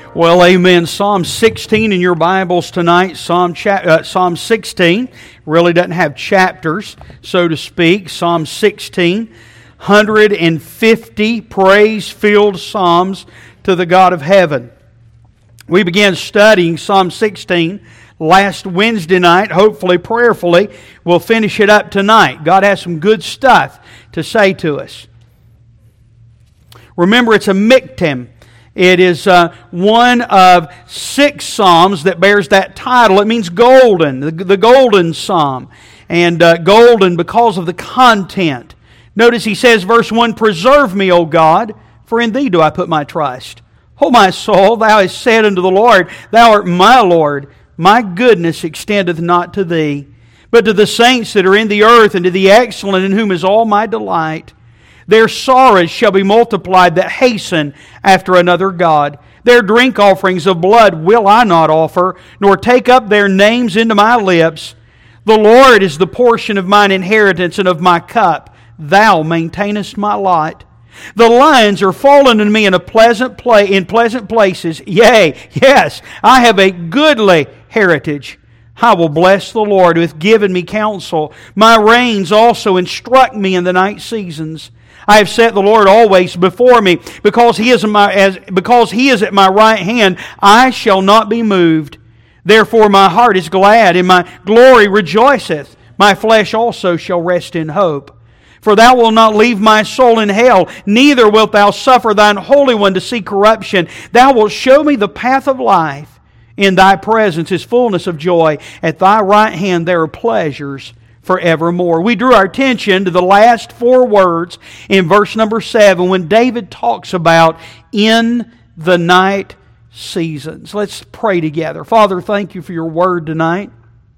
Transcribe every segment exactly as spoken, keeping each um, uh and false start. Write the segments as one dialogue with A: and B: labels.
A: Well, amen. Psalm sixteen in your Bibles tonight. Psalm cha- uh, Psalm sixteen really doesn't have chapters, so to speak. Psalm sixteen, one hundred fifty praise-filled psalms to the God of heaven. We began studying Psalm sixteen last Wednesday night. Hopefully, prayerfully, we'll finish it up tonight. God has some good stuff to say to us. Remember, it's a miktam. It is uh, one of six psalms that bears that title. It means golden, the, the golden psalm. And uh, golden because of the content. Notice he says, verse one, "Preserve me, O God, for in Thee do I put my trust. O my soul, Thou hast said unto the Lord, Thou art my Lord. My goodness extendeth not to Thee, but to the saints that are in the earth, and to the excellent in whom is all my delight. Their sorrows shall be multiplied that hasten after another God. Their drink offerings of blood will I not offer, nor take up their names into my lips. The Lord is the portion of mine inheritance and of my cup. Thou maintainest my lot. The lions are fallen unto me in a pleasant pla- in pleasant places. Yea, yes, I have a goodly heritage. I will bless the Lord who hath given me counsel. My reins also instruct me in the night seasons. I have set the Lord always before me, because He is my as because He is at my right hand. I shall not be moved. Therefore my heart is glad, and my glory rejoiceth. My flesh also shall rest in hope. For Thou wilt not leave my soul in hell, neither wilt Thou suffer Thine Holy One to see corruption. Thou wilt show me the path of life. In Thy presence is fullness of joy. At Thy right hand there are pleasures forevermore." We drew our attention to the last four words in verse number seven when David talks about in the night seasons. Let's pray together. Father, thank You for Your word tonight.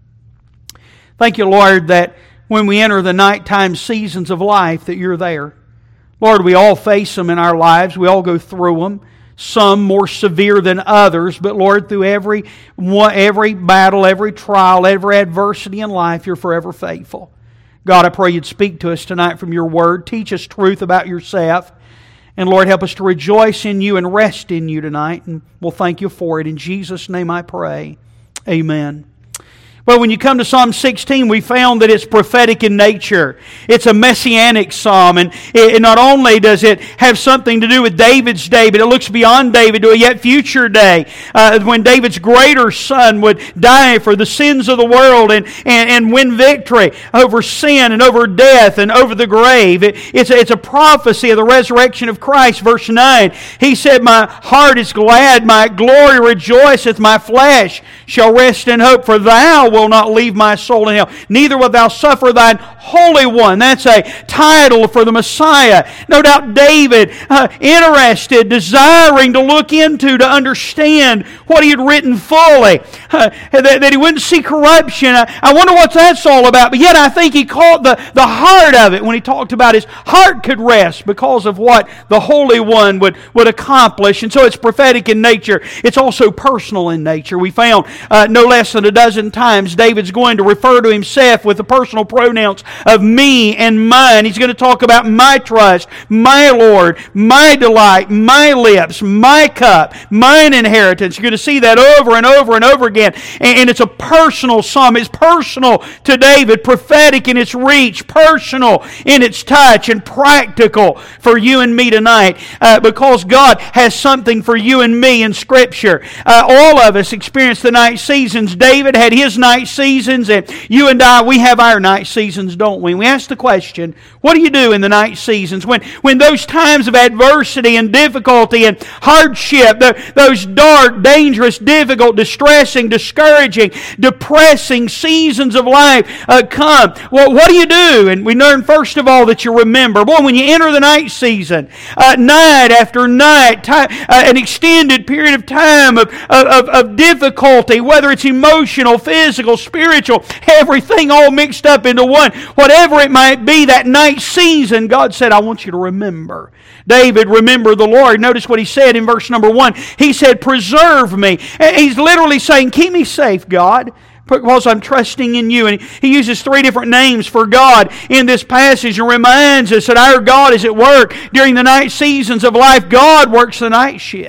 A: Thank You, Lord, that when we enter the nighttime seasons of life, that You're there. Lord, we all face them in our lives. We all go through them. Some more severe than others, but Lord, through every every battle, every trial, every adversity in life, You're forever faithful. God, I pray You'd speak to us tonight from Your word. Teach us truth about Yourself. And Lord, help us to rejoice in You and rest in You tonight. And we'll thank You for it. In Jesus' name I pray. Amen. Well, when you come to Psalm sixteen, we found that it's prophetic in nature. It's a messianic psalm, and it, not only does it have something to do with David's day, but it looks beyond David to a yet future day, uh, when David's greater son would die for the sins of the world and, and, and win victory over sin and over death and over the grave. It, it's, a, it's a prophecy of the resurrection of Christ. Verse nine, he said, "My heart is glad, my glory rejoiceth, my flesh shall rest in hope, for Thou will not leave my soul in hell, neither wilt Thou suffer Thine Holy One." That's a title for the Messiah. No doubt David, uh, interested, desiring to look into, to understand what he had written fully, uh, that, that he wouldn't see corruption. I, I wonder what that's all about. But yet I think he caught the, the heart of it when he talked about his heart could rest because of what the Holy One would, would accomplish. And so it's prophetic in nature. It's also personal in nature. We found uh, no less than a dozen times David's going to refer to himself with the personal pronouns of me and mine. He's going to talk about my trust, my Lord, my delight, my lips, my cup, mine inheritance. You're going to see that over and over and over again. And it's a personal psalm. It's personal to David, prophetic in its reach, personal in its touch, and practical for you and me tonight, uh, because God has something for you and me in Scripture. Uh, all of us experience the night seasons. David had his night seasons, and you and I, we have our night seasons, don't we? We ask the question, what do you do in the night seasons? When when those times of adversity and difficulty and hardship, the, those dark, dangerous, difficult, distressing, discouraging, depressing seasons of life uh, come, well, what do you do? And we learn, first of all, that you remember. Boy, when you enter the night season, uh, night after night, time, uh, an extended period of time of, of, of difficulty, whether it's emotional, physical, spiritual, everything all mixed up into one. Whatever it might be, that night season, God said, I want you to remember. David remembered the Lord. Notice what he said in verse number one. He said, "Preserve me." He's literally saying, keep me safe, God, because I'm trusting in You. And he uses three different names for God in this passage and reminds us that our God is at work during the night seasons of life. God works the night shift.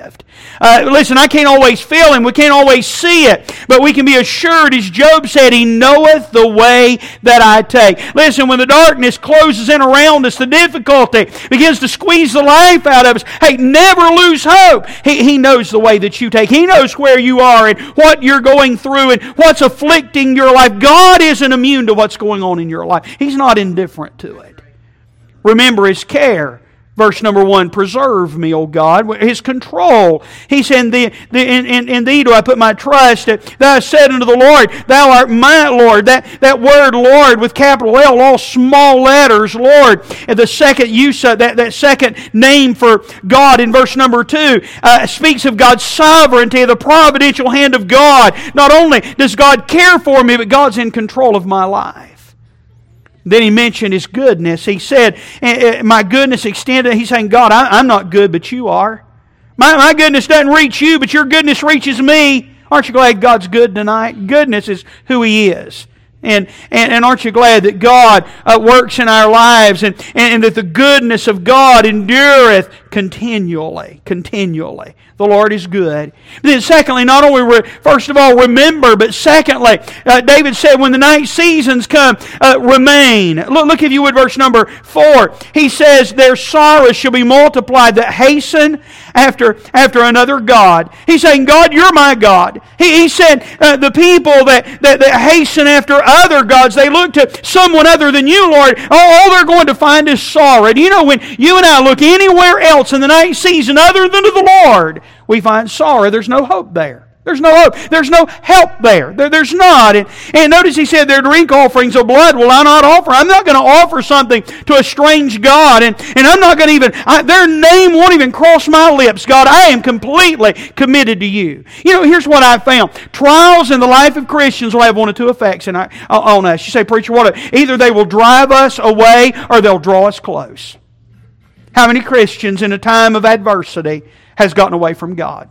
A: Uh, listen, I can't always feel Him. We can't always see it. But we can be assured, as Job said, He knoweth the way that I take. Listen, when the darkness closes in around us, the difficulty begins to squeeze the life out of us, hey, never lose hope. He, he knows the way that you take. He knows where you are and what you're going through and what's afflicting your life. God isn't immune to what's going on in your life. He's not indifferent to it. Remember His care. Verse number one, preserve me, O God. His control. He said, in, in, in, in Thee do I put my trust. Thou hast said unto the Lord, Thou art my Lord. That, that word Lord with capital L, all small letters, Lord. And the second use of that, that second name for God in verse number two uh, speaks of God's sovereignty, the providential hand of God. Not only does God care for me, but God's in control of my life. Then he mentioned His goodness. He said, my goodness extended. He's saying, God, I'm not good, but You are. My, my goodness doesn't reach You, but Your goodness reaches me. Aren't you glad God's good tonight? Goodness is who He is. And, and, and aren't you glad that God uh, works in our lives and, and, and that the goodness of God endureth continually, continually. The Lord is good. Then secondly, not only, re, first of all, remember, but secondly, uh, David said, when the night seasons come, uh, remain. Look, look, if you would, verse number four. He says, their sorrows shall be multiplied that hasten after, after another God. He's saying, God, You're my God. He, he said, uh, the people that, that, that hasten after other gods, they look to someone other than You, Lord, all, all they're going to find is sorrow. Do you know, when you and I look anywhere else in the night season other than to the Lord, we find sorrow. There's no hope there. There's no hope. There's no help there. there there's not. And, and notice he said, their drink offerings of blood will I not offer. I'm not going to offer something to a strange God. And, and I'm not going to even, I, their name won't even cross my lips. God, I am completely committed to You. You know, here's what I found. Trials in the life of Christians will have one of two effects in our, on us. You say, preacher, what? Either they will drive us away or they'll draw us close. How many Christians in a time of adversity has gotten away from God?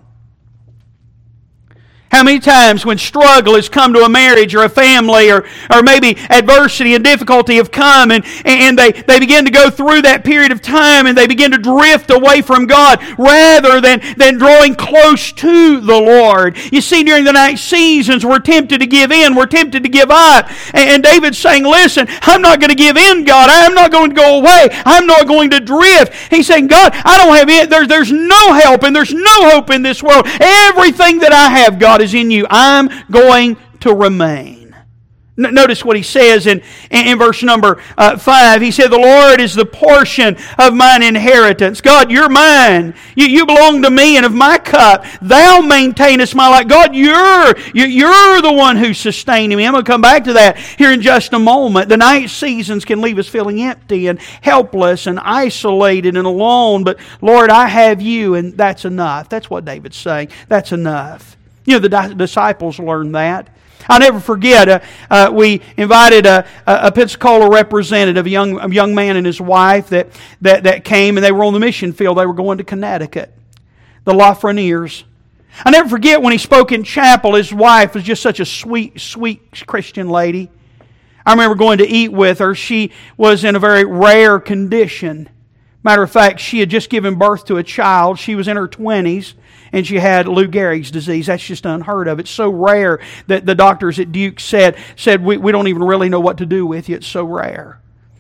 A: How many times when struggle has come to a marriage or a family or, or maybe adversity and difficulty have come and, and they, they begin to go through that period of time and they begin to drift away from God rather than, than drawing close to the Lord. You see, during the night seasons we're tempted to give in, we're tempted to give up. And, and David's saying, listen, I'm not going to give in, God. I'm not going to go away. I'm not going to drift. He's saying, God, I don't have it. There's, there's no help and there's no hope in this world. Everything that I have, God, is in You. I'm going to remain. Notice what he says in, in verse number uh, five. He said, the Lord is the portion of mine inheritance. God, You're mine. You, you belong to me, and of my cup Thou maintainest my life. God, You're, you're the one who's sustaining me. I'm going to come back to that here in just a moment. The night seasons can leave us feeling empty and helpless and isolated and alone. But Lord, I have You, and that's enough. That's what David's saying. That's enough. You know, the di- disciples learned that. I'll never forget, uh, uh, we invited a, a Pensacola representative, a young, a young man and his wife that, that, that came, and they were on the mission field. They were going to Connecticut, the Lafreniers. I'll never forget when he spoke in chapel, his wife was just such a sweet, sweet Christian lady. I remember going to eat with her. She was in a very rare condition. Matter of fact, she had just given birth to a child. She was in her twenties. And she had Lou Gehrig's disease. That's just unheard of. It's so rare that the doctors at Duke said, said we, we don't even really know what to do with you. It's so rare.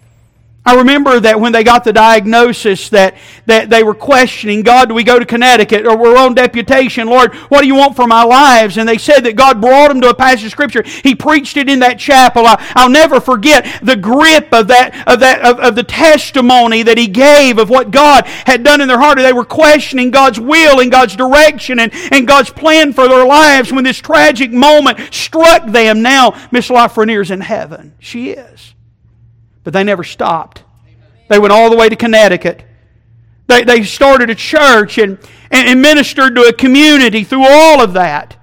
A: I remember that when they got the diagnosis that, that they were questioning, God, do we go to Connecticut? Or we're on deputation. Lord, what do You want for our lives? And they said that God brought them to a passage of Scripture. He preached it in that chapel. I, I'll never forget the grip of that, of that, of, of the testimony that he gave of what God had done in their heart. They were questioning God's will and God's direction and, and God's plan for their lives when this tragic moment struck them. Now, Miss Lafreniere's in heaven. She is. But they never stopped. They went all the way to Connecticut. They, they started a church and, and ministered to a community through all of that.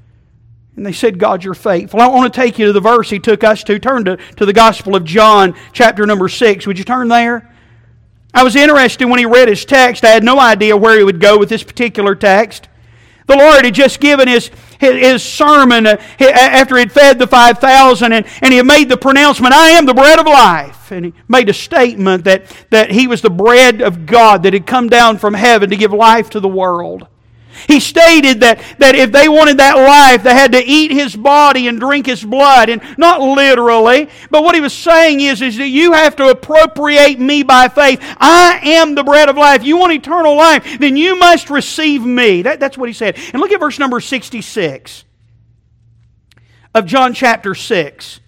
A: And they said, God, You're faithful. I want to take you to the verse he took us to. Turn to, to the Gospel of John, chapter number six. Would you turn there? I was interested when he read his text. I had no idea where he would go with this particular text. The Lord had just given his, his, his sermon uh, after he had fed the five thousand, and, and he had made the pronouncement, I am the bread of life. And he made a statement that, that he was the bread of God that had come down from heaven to give life to the world. He stated that, that if they wanted that life, they had to eat His body and drink His blood. And not literally, but what He was saying is, is that you have to appropriate Me by faith. I am the bread of life. You want eternal life, then you must receive Me. That, that's what He said. And look at verse number sixty-six of John chapter six.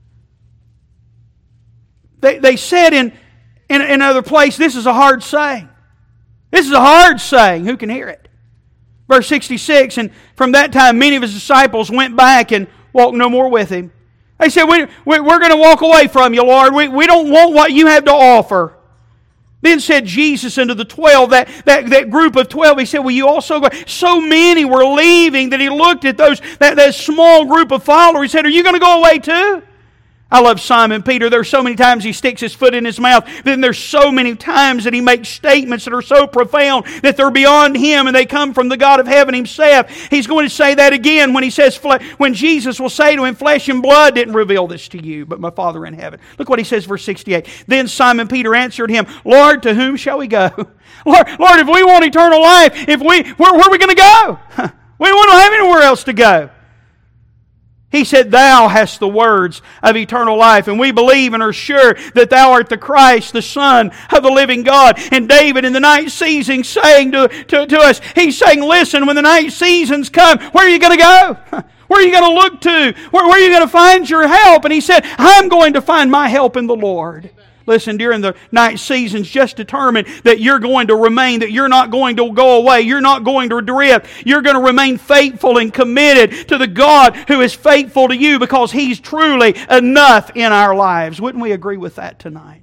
A: They, they said in, in, in another place, this is a hard saying. This is a hard saying. Who can hear it? Verse sixty-six, and from that time many of His disciples went back and walked no more with Him. They said, we, we, we're going to walk away from You, Lord. We, we don't want what You have to offer. Then said Jesus unto the twelve, that, that, that group of twelve, He said, will you also go? So many were leaving that He looked at those that, that small group of followers. He said, are you going to go away too? I love Simon Peter. There's so many times he sticks his foot in his mouth. Then there's so many times that he makes statements that are so profound that they're beyond him and they come from the God of heaven Himself. He's going to say that again when he says, when Jesus will say to him, flesh and blood didn't reveal this to you, but my Father in heaven. Look what he says, verse sixty-eight. Then Simon Peter answered Him, Lord, to whom shall we go? Lord, Lord, if we want eternal life, if we, where, where are we going to go? We don't have anywhere else to go. He said, Thou hast the words of eternal life, and we believe and are sure that Thou art the Christ, the Son of the living God. And David in the night season saying to, to, to us, he's saying, listen, when the night seasons come, where are you going to go? Where are you going to look to? Where, where are you going to find your help? And he said, I'm going to find my help in the Lord. Listen, during the night seasons, just determine that you're going to remain, that you're not going to go away, you're not going to drift. You're going to remain faithful and committed to the God who is faithful to you because He's truly enough in our lives. Wouldn't we agree with that tonight?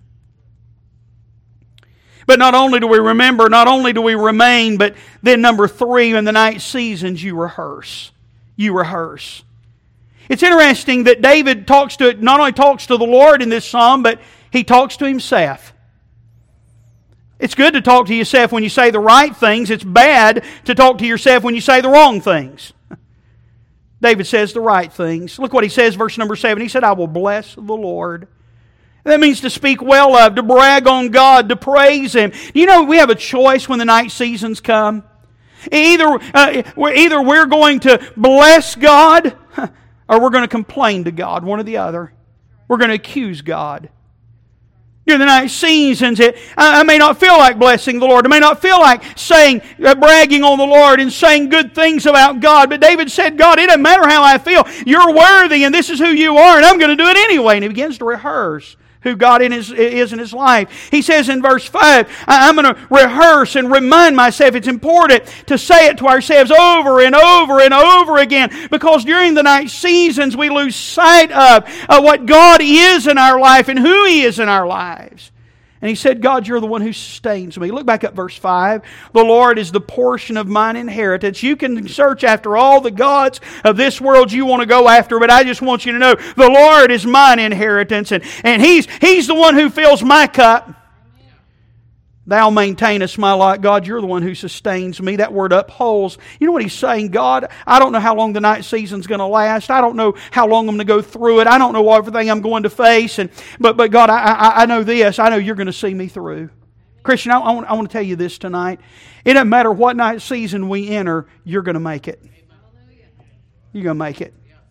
A: But not only do we remember, not only do we remain, but then number three, in the night seasons, you rehearse. You rehearse. It's interesting that David talks to, not only talks to the Lord in this psalm, but he talks to himself. It's good to talk to yourself when you say the right things. It's bad to talk to yourself when you say the wrong things. David says the right things. Look what he says, verse number seven. He said, I will bless the Lord. That means to speak well of, to brag on God, to praise Him. You know, we have a choice when the night seasons come. Either, uh, either we're going to bless God or we're going to complain to God, one or the other. We're going to accuse God. During the night seasons, it, I, I may not feel like blessing the Lord. I may not feel like saying, uh, bragging on the Lord and saying good things about God. But David said, God, it doesn't matter how I feel. You're worthy and this is who You are and I'm going to do it anyway. And he begins to rehearse who God in his, is in his life. He says in verse five, I'm going to rehearse and remind myself. It's important to say it to ourselves over and over and over again, because during the night seasons we lose sight of uh, what God is in our life and who He is in our lives. And he said, God, You're the one who sustains me. Look back at verse five. The Lord is the portion of mine inheritance. You can search after all the gods of this world you want to go after, but I just want you to know the Lord is mine inheritance. And, and he's, he's the one who fills my cup. Thou maintainest my lot. God, You're the one who sustains me. That word upholds. You know what He's saying? God, I don't know how long the night season's going to last. I don't know how long I'm going to go through it. I don't know everything I'm going to face. And But, but God, I, I, I know this. I know You're going to see me through. Christian, I, I, want, I want to tell you this tonight. It doesn't matter what night season we enter, you're going to make it. You're going to make it.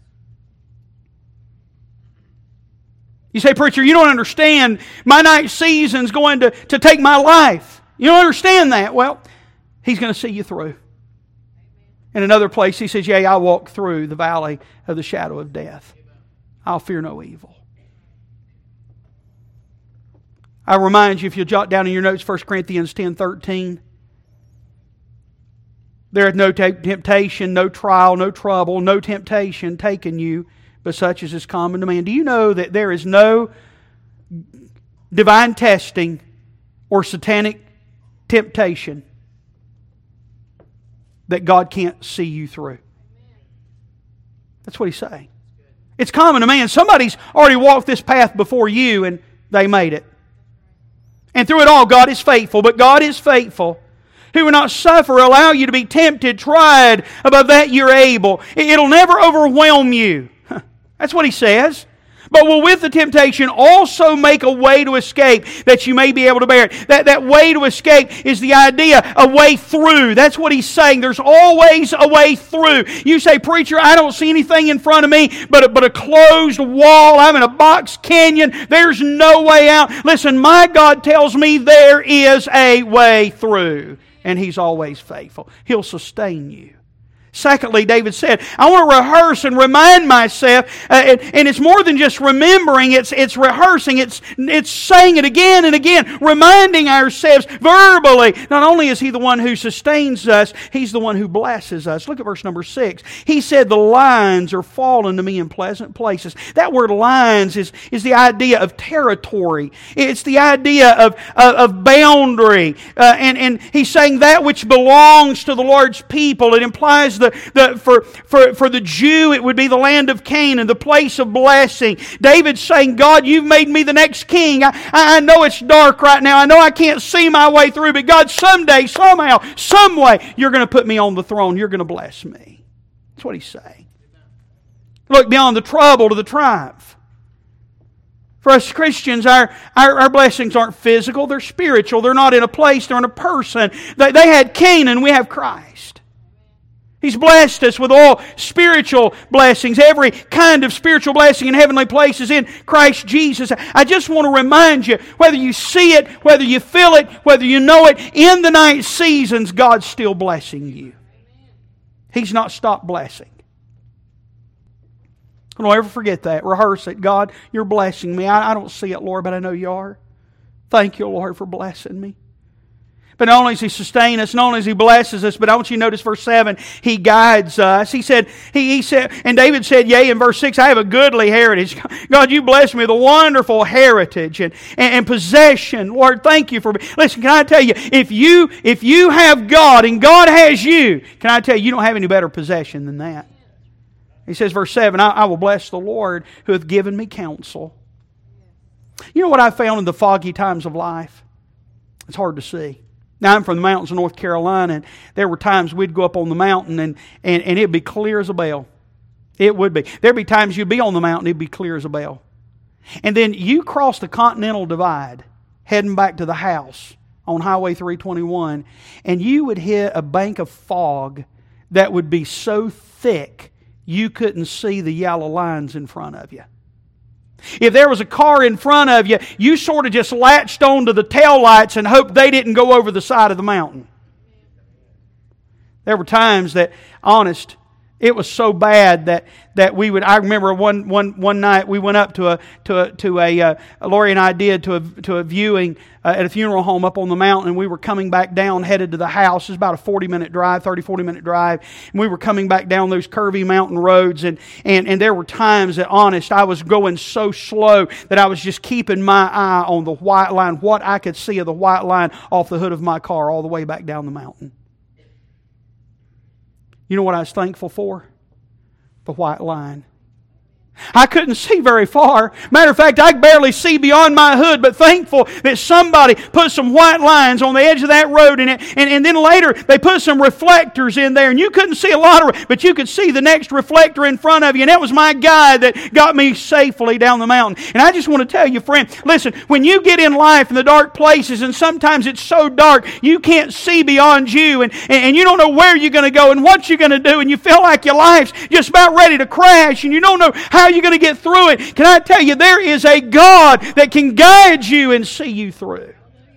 A: You say, preacher, you don't understand. My night season's going to, to take my life. You don't understand that. Well, He's going to see you through. In another place, He says, yea, I walk through the valley of the shadow of death. I'll fear no evil. I remind you, if you'll jot down in your notes, First Corinthians ten thirteen. There is no temptation, no trial, no trouble, no temptation taken you, but such as is common to man. Do you know that there is no divine testing or satanic temptation that God can't see you through? That's what He's saying. It's common to man. Somebody's already walked this path before you and they made it. And through it all, God is faithful. But God is faithful, who will not suffer, allow you to be tempted, tried, above that you're able. It'll never overwhelm you. That's what He says. but will with the temptation also make a way to escape, that you may be able to bear it. That, that way to escape is the idea, a way through. That's what he's saying. There's always a way through. You say, preacher, I don't see anything in front of me but a, but a closed wall. I'm in a box canyon. There's no way out. Listen, my God tells me there is a way through. And He's always faithful. He'll sustain you. Secondly, David said, I want to rehearse and remind myself, uh, and, and it's more than just remembering, it's, it's rehearsing, it's, it's saying it again and again, reminding ourselves verbally. Not only is He the one who sustains us, He's the one who blesses us. Look at verse number six. He said, the lines are fallen to me in pleasant places. That word lines is, is the idea of territory. It's the idea of, of, of boundary. Uh, and, and He's saying that which belongs to the Lord's people. It implies The, the, for, for, for the Jew, it would be the land of Canaan, the place of blessing. David's saying, God, You've made me the next king. I, I know it's dark right now. I know I can't see my way through, but God, someday, somehow, some way, You're going to put me on the throne. You're going to bless me. That's what He's saying. Look beyond the trouble to the triumph. For us Christians, our, our, our blessings aren't physical, they're spiritual. They're not in a place, they're in a person. They, they had Canaan, we have Christ. He's blessed us with all spiritual blessings, every kind of spiritual blessing in heavenly places in Christ Jesus. I just want to remind you, whether you see it, whether you feel it, whether you know it, in the night seasons, God's still blessing you. He's not stopped blessing. Don't ever forget that. Rehearse it. God, You're blessing me. I, I don't see it, Lord, but I know You are. Thank You, Lord, for blessing me. But not only does He sustain us, not only does He blesses us, but I want you to notice verse seven, He guides us. He said, he, he said, and David said, yea, in verse six, I have a goodly heritage. God, You bless me with a wonderful heritage and, and, and possession. Lord, thank You for me. Listen, can I tell you, if you, if you have God and God has you, can I tell you, you don't have any better possession than that. He says, verse seven, I, I will bless the Lord who hath given me counsel. You know what I found in the foggy times of life? It's hard to see. Now, I'm from the mountains of North Carolina, and there were times we'd go up on the mountain, and, and, and it'd be clear as a bell. It would be. There'd be times you'd be on the mountain, it'd be clear as a bell. And then you cross the Continental Divide, heading back to the house on Highway three twenty-one, and you would hit a bank of fog that would be so thick you couldn't see the yellow lines in front of you. If there was a car in front of you, you sort of just latched onto the taillights and hoped they didn't go over the side of the mountain. There were times that, honest, it was so bad that, that we would. I remember one one one night we went up to a to a to a uh, Lori and I did to a to a viewing uh, at a funeral home up on the mountain, and we were coming back down, headed to the house. It was about a forty minute drive, thirty, forty minute drive, and we were coming back down those curvy mountain roads, and and and there were times that, honest, I was going so slow that I was just keeping my eye on the white line, what I could see of the white line off the hood of my car all the way back down the mountain. You know what I was thankful for? The white line. I couldn't see very far. Matter of fact, I could barely see beyond my hood, but thankful that somebody put some white lines on the edge of that road, and, it, and, and then later they put some reflectors in there, and you couldn't see a lot of it, but you could see the next reflector in front of you, and that was my guide that got me safely down the mountain. And I just want to tell you, friend, listen, when you get in life in the dark places, and sometimes it's so dark you can't see beyond you, and, and you don't know where you're going to go and what you're going to do, and you feel like your life's just about ready to crash, and you don't know how you're going to get through it. Can I tell you, there is a God that can guide you and see you through.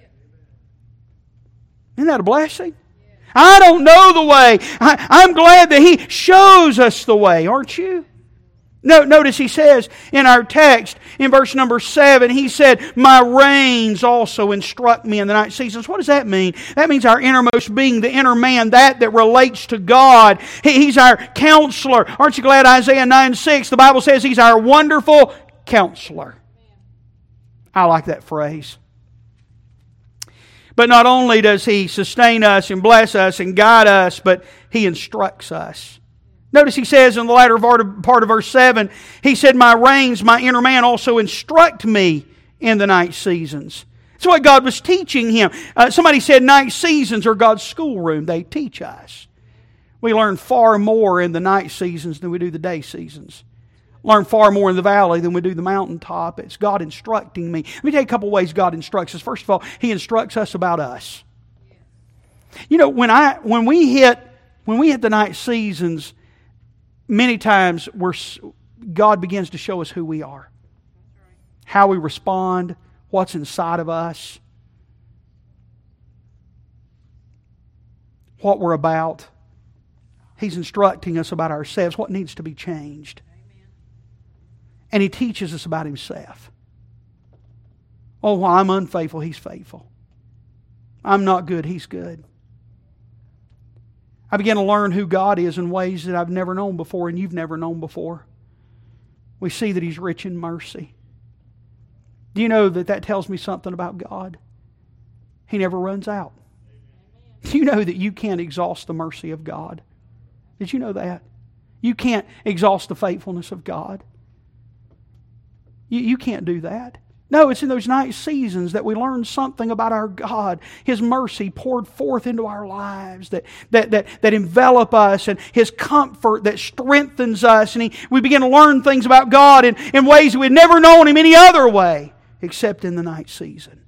A: Isn't that a blessing? I don't know the way. I, I'm glad that He shows us the way, aren't you? No, notice He says in our text, in verse number seven, He said, my reins also instruct me in the night seasons. What does that mean? That means our innermost being, the inner man, that that relates to God. He, he's our counselor. Aren't you glad Isaiah nine six, the Bible says He's our wonderful counselor. I like that phrase. But not only does He sustain us and bless us and guide us, but He instructs us. Notice He says in the latter part of, part of verse seven, He said, my reins, my inner man also instruct me in the night seasons. That's what God was teaching him. Uh, somebody said night seasons are God's schoolroom. They teach us. We learn far more in the night seasons than we do the day seasons. Learn far more in the valley than we do the mountaintop. It's God instructing me. Let me tell you a couple ways God instructs us. First of all, He instructs us about us. You know, when I when we hit when we hit the night seasons, many times we're, God begins to show us who we are, how we respond, what's inside of us, what we're about. He's instructing us about ourselves, what needs to be changed. And He teaches us about Himself. Oh, while I'm unfaithful, He's faithful. I'm not good, He's good. I began to learn who God is in ways that I've never known before and you've never known before. We see that He's rich in mercy. Do you know that that tells me something about God? He never runs out. Do you know that you can't exhaust the mercy of God? Did you know that? You can't exhaust the faithfulness of God. You, you can't do that. No, it's in those night seasons that we learn something about our God. His mercy poured forth into our lives that, that, that, that envelop us, and His comfort that strengthens us. And he, we begin to learn things about God in, in ways that we've never known Him any other way except in the night season.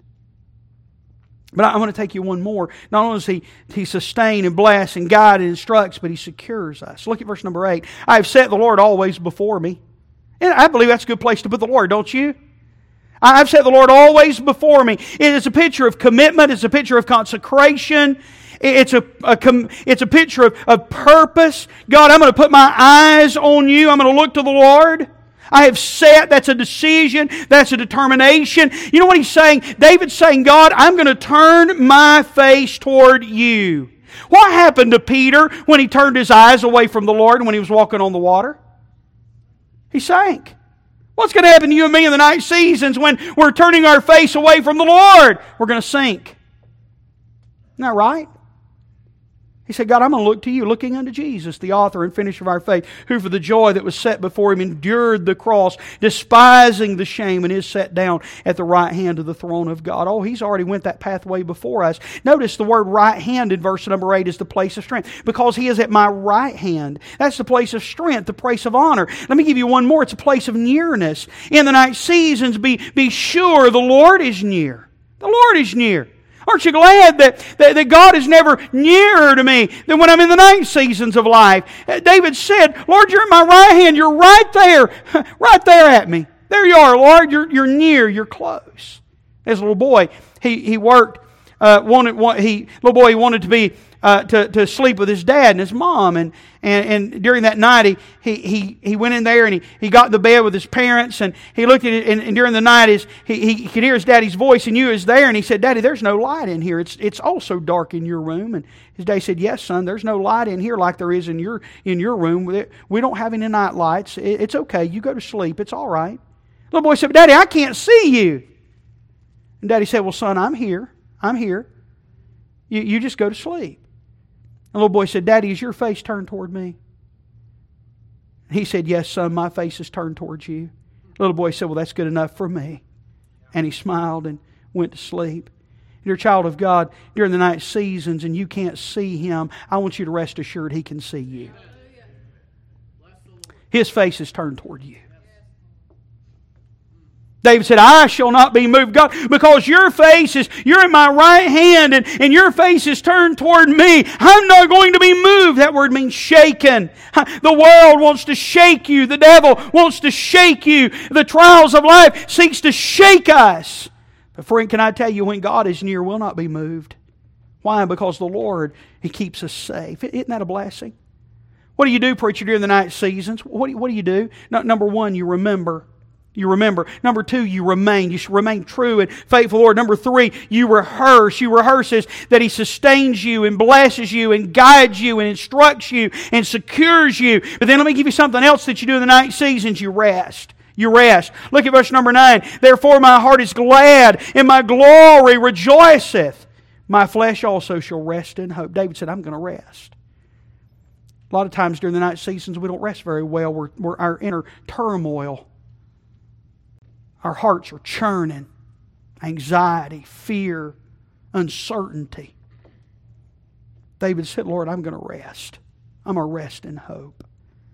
A: But I want to take you one more. Not only does He, he sustain and bless and guide and instructs, but He secures us. Look at verse number eight. I have set the Lord always before me. And I believe that's a good place to put the Lord, don't you? I've set the Lord always before me. It is a picture of commitment. It's a picture of consecration. It's a, a it's a picture of, of purpose. God, I'm going to put my eyes on You. I'm going to look to the Lord. I have set. That's a decision. That's a determination. You know what he's saying? David's saying, God, I'm going to turn my face toward You. What happened to Peter when he turned his eyes away from the Lord when he was walking on the water? He sank. What's going to happen to you and me in the night seasons when we're turning our face away from the Lord? We're going to sink. Isn't that right? He said, God, I'm going to look to You, looking unto Jesus, the author and finisher of our faith, who for the joy that was set before Him endured the cross, despising the shame, and is set down at the right hand of the throne of God. Oh, He's already went that pathway before us. Notice the word right hand in verse number eight is the place of strength, because He is at my right hand. That's the place of strength, the place of honor. Let me give you one more. It's a place of nearness. In the night seasons, be, be sure the Lord is near. The Lord is near. Aren't you glad that, that, that God is never nearer to me than when I'm in the night seasons of life? David said, Lord, You're at my right hand. You're right there. Right there at me. There You are, Lord. You're, you're near. You're close. As a little boy, he, he worked, uh, wanted, want, he, little boy, he wanted to be, uh, to, to sleep with his dad and his mom. And, and, and during that night, he, he, he, he went in there and he, he got in the bed with his parents, and he looked at it, and, and during the night, his, he, he could hear his daddy's voice and knew he was there, and he said, Daddy, there's no light in here. It's, it's all so dark in your room. And his daddy said, Yes, son, there's no light in here like there is in your, in your room. We don't have any night lights. It's okay. You go to sleep. It's all right. Little boy said, Daddy, I can't see You. And Daddy said, Well, son, I'm here. I'm here. You, you just go to sleep. The little boy said, Daddy, is your face turned toward me? He said, Yes, son, my face is turned towards You. The little boy said, Well, that's good enough for me. And he smiled and went to sleep. You're a child of God during the night seasons and you can't see Him. I want you to rest assured He can see you. His face is turned toward you. David said, I shall not be moved, God, because Your face is, You're in my right hand, and, and Your face is turned toward me. I'm not going to be moved. That word means shaken. The world wants to shake you. The devil wants to shake you. The trials of life seeks to shake us. But friend, can I tell you, when God is near, we'll not be moved. Why? Because the Lord, He keeps us safe. Isn't that a blessing? What do you do, preacher, during the night seasons? What do you, what do, you do? No, number one, you remember. You remember. Number two, you remain. You should remain true and faithful, Lord. Number three, you rehearse. You rehearse is that He sustains you and blesses you and guides you and instructs you and secures you. But then let me give you something else that you do in the night seasons. You rest. You rest. Look at verse number nine. Therefore my heart is glad and my glory rejoiceth. My flesh also shall rest in hope. David said, I'm going to rest. A lot of times during the night seasons we don't rest very well. We're, we're our inner turmoil. Our hearts are churning. Anxiety, fear, uncertainty. David said, Lord, I'm going to rest. I'm going to rest in hope.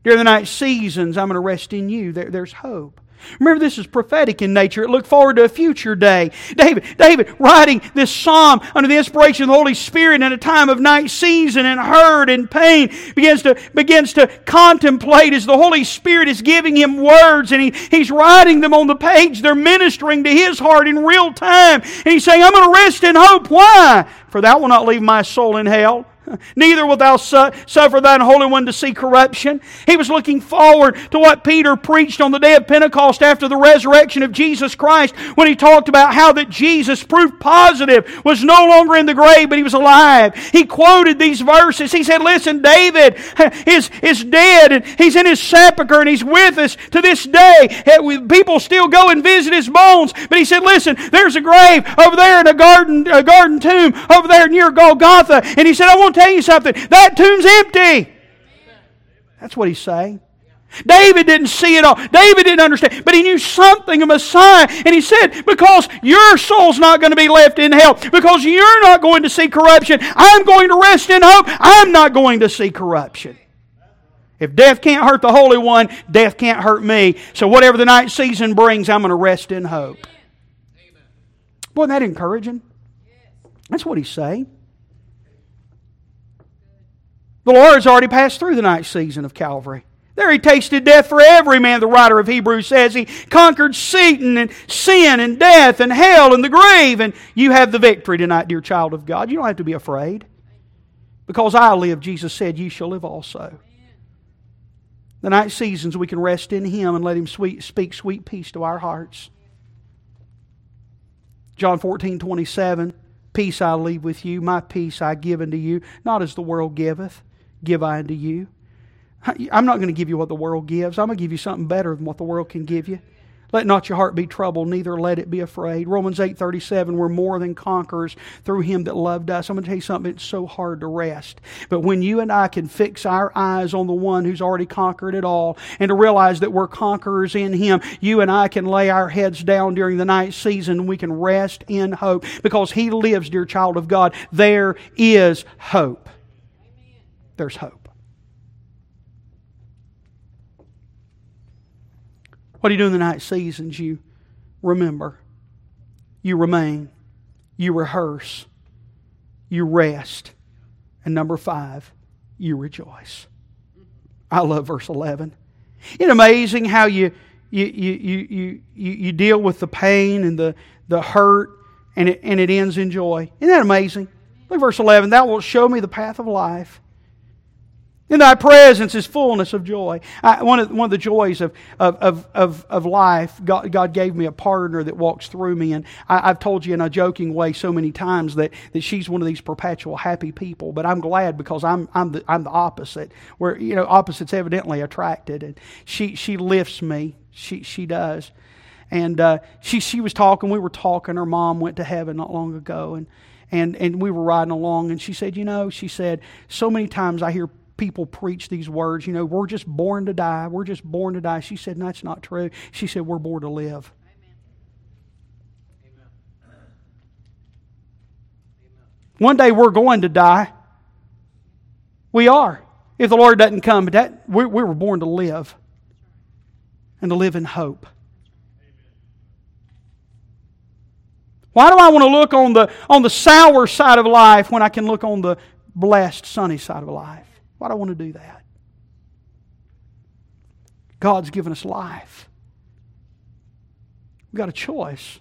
A: During the night seasons, I'm going to rest in You. There, there's hope. Remember, this is prophetic in nature. It looked forward to a future day. David, David writing this psalm under the inspiration of the Holy Spirit in a time of night season and hurt and pain, begins to, begins to contemplate as the Holy Spirit is giving him words, and he, he's writing them on the page. They're ministering to his heart in real time. And he's saying, I'm going to rest in hope. Why? For Thou wilt not leave my soul in hell. Neither wilt Thou su- suffer Thine Holy One to see corruption. He was looking forward to what Peter preached on the day of Pentecost after the resurrection of Jesus Christ, when he talked about how that Jesus, proof positive, was no longer in the grave, but He was alive. He quoted these verses. He said, listen, David is, is dead, and he's in his sepulcher, and he's with us to this day. People still go and visit his bones. But he said, listen, there's a grave over there in a garden, a garden tomb over there near Golgotha. And he said, I want tell you something, that tomb's empty. That's what he's saying. David didn't see it all. David didn't understand, but he knew something of Messiah. And he said, because your soul's not going to be left in hell, because you're not going to see corruption, I'm going to rest in hope. I'm not going to see corruption. If death can't hurt the Holy One, death can't hurt me. So whatever the night season brings, I'm going to rest in hope. Boy, isn't that encouraging? That's what he's saying. The Lord's already passed through the night season of Calvary. There He tasted death for every man, the writer of Hebrews says. He conquered Satan and sin and death and hell and the grave. And you have the victory tonight, dear child of God. You don't have to be afraid. Because I live, Jesus said, you shall live also. The night seasons we can rest in Him and let Him sweet, speak sweet peace to our hearts. John fourteen twenty-seven, peace I leave with you, my peace I give unto you, not as the world giveth, give I unto you. I'm not going to give you what the world gives. I'm going to give you something better than what the world can give you. Let not your heart be troubled, neither let it be afraid. Romans eight thirty-seven, we're more than conquerors through Him that loved us. I'm going to tell you something, it's so hard to rest. But when you and I can fix our eyes on the one who's already conquered it all, and to realize that we're conquerors in Him, you and I can lay our heads down during the night season and we can rest in hope. Because He lives, dear child of God. There is hope. There's hope. What do you do in the night seasons? You remember. You remain. You rehearse. You rest. And number five, you rejoice. I love verse eleven. Isn't it amazing how you you you you you, you deal with the pain and the, the hurt and it and it ends in joy? Isn't that amazing? Look at verse eleven. Thou wilt show me the path of life. In Thy presence is fullness of joy. I, one, of, one of the joys of, of, of, of life, God, God gave me a partner that walks through me. And I, I've told you in a joking way so many times that, that she's one of these perpetual happy people. But I'm glad because I'm, I'm, the, I'm the opposite. Where, you know, opposites evidently attracted. And she, she lifts me. She, she does. And uh, she, she was talking, we were talking. Her mom went to heaven not long ago. And, and, and we were riding along. And she said, you know, she said, so many times I hear people preach these words, you know, we're just born to die. We're just born to die. She said, no, that's not true. She said, we're born to live. Amen. Amen. One day we're going to die. We are. If the Lord doesn't come, but that we, we were born to live. And to live in hope. Why do I want to look on the on the sour side of life when I can look on the blessed, sunny side of life? Why do I want to do that? God's given us life. We've got a choice.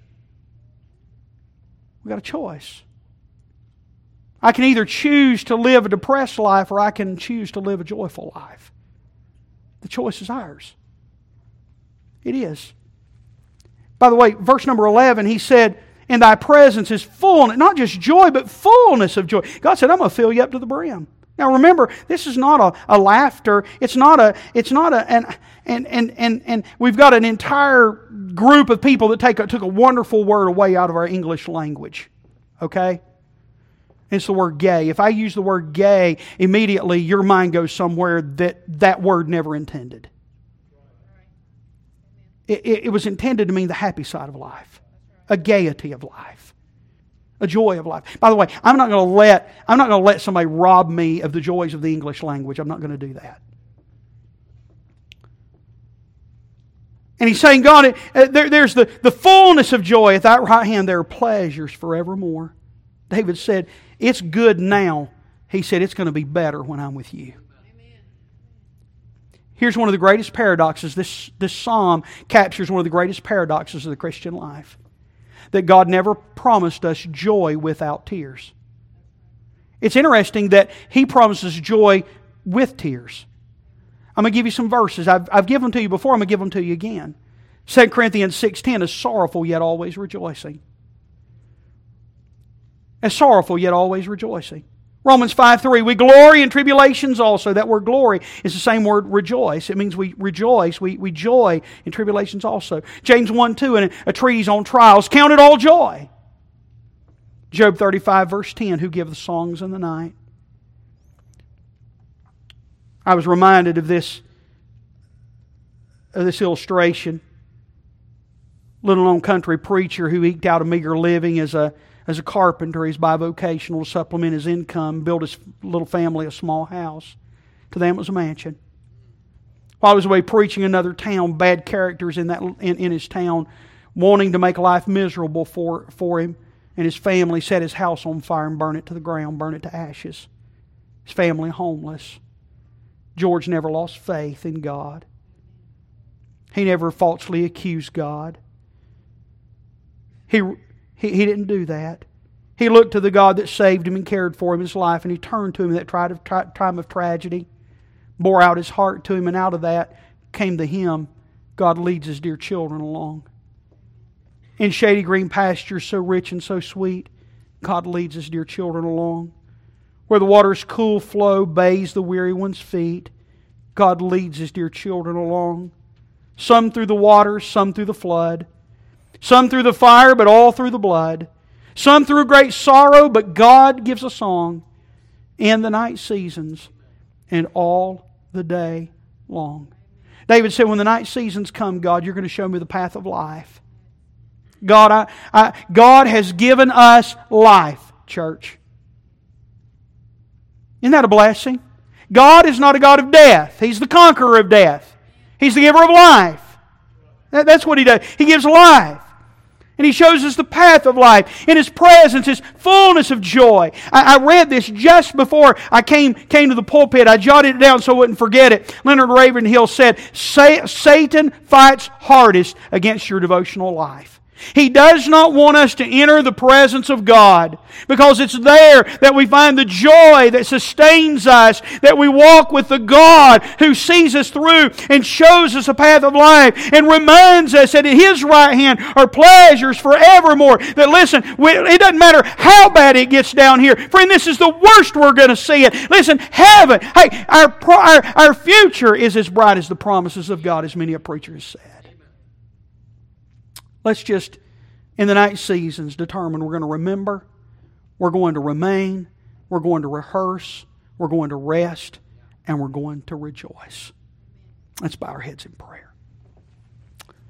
A: We've got a choice. I can either choose to live a depressed life or I can choose to live a joyful life. The choice is ours. It is. By the way, verse number eleven, he said, in Thy presence is fullness, not just joy, but fullness of joy. God said, I'm going to fill you up to the brim. Now remember, this is not a, a laughter. It's not a, it's not a, and, and, and, and, and we've got an entire group of people that take a, took a wonderful word away out of our English language. Okay? It's the word gay. If I use the word gay, immediately your mind goes somewhere that that word never intended. It, it, it was intended to mean the happy side of life. A gaiety of life. A joy of life. By the way, I'm not going to let I'm not going to let somebody rob me of the joys of the English language. I'm not going to do that. And he's saying, God, uh, there, there's the, the fullness of joy. At thy right hand there are pleasures forevermore. David said, it's good now. He said, it's going to be better when I'm with you. Amen. Here's one of the greatest paradoxes. This, this psalm captures one of the greatest paradoxes of the Christian life. That God never promised us joy without tears. It's interesting that He promises joy with tears. I'm going to give you some verses. I've, I've given them to you before. I'm going to give them to you again. Second Corinthians six ten is sorrowful yet always rejoicing. As sorrowful yet always rejoicing. Romans five three, we glory in tribulations also. That word glory is the same word rejoice. It means we rejoice, we, we joy in tribulations also. James one two, and a treatise on trials, count it all joy. Job thirty-five verse ten, who give the songs in the night. I was reminded of this, of this illustration. Little known country preacher who eked out a meager living as a as a carpenter. He's bivocational to supplement his income, build his little family a small house. To them it was a mansion. While he was away preaching in another town, bad characters in that in, in his town, wanting to make life miserable for, for him and his family, set his house on fire and burn it to the ground, burn it to ashes. His family homeless. George never lost faith in God. He never falsely accused God. He, he, he didn't do that. He looked to the God that saved him and cared for him in his life, and he turned to him in that time of tragedy, bore out his heart to him, and out of that came the hymn, God leads His dear children along. In shady green pastures so rich and so sweet, God leads His dear children along. Where the water's cool flow bathes the weary one's feet, God leads His dear children along. Some through the water, some through the flood. Some through the fire, but all through the blood. Some through great sorrow, but God gives a song in the night seasons and all the day long. David said, when the night seasons come, God, you're going to show me the path of life. God, I, I, God has given us life, church. Isn't that a blessing? God is not a God of death. He's the conqueror of death. He's the giver of life. That, that's what He does. He gives life. And He shows us the path of life. In His presence is fullness of joy. I, I read this just before I came, came to the pulpit. I jotted it down so I wouldn't forget it. Leonard Ravenhill said, Satan fights hardest against your devotional life. He does not want us to enter the presence of God, because it's there that we find the joy that sustains us, that we walk with the God who sees us through and shows us a path of life and reminds us that at His right hand are pleasures forevermore. That listen, it doesn't matter how bad it gets down here. Friend, this is the worst we're going to see it. Listen, heaven, hey, our, our, our future is as bright as the promises of God, as many a preacher has said. Let's just, in the night seasons, determine we're going to remember, we're going to remain, we're going to rehearse, we're going to rest, and we're going to rejoice. Let's bow our heads in prayer.